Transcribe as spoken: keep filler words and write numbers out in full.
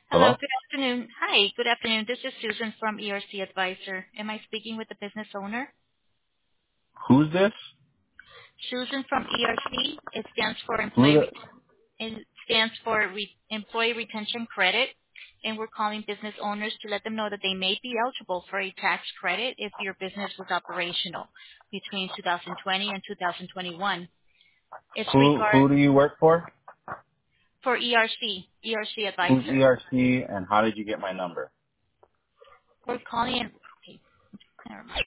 Hello, Hello? good afternoon. Hi, good afternoon. This is Susan from E R C Advisor. Am I speaking with the business owner? Who's this? Susan from E R C. It stands for Who Employee the, Ret- it stands for Re- Employee Retention Credit, and we're calling business owners to let them know that they may be eligible for a tax credit if your business was operational between two thousand twenty and two thousand twenty-one. It's who, regard who do you work for? for E R C, E R C Who's Advisor. E R C and how did you get my number? We're calling in. Okay, never mind.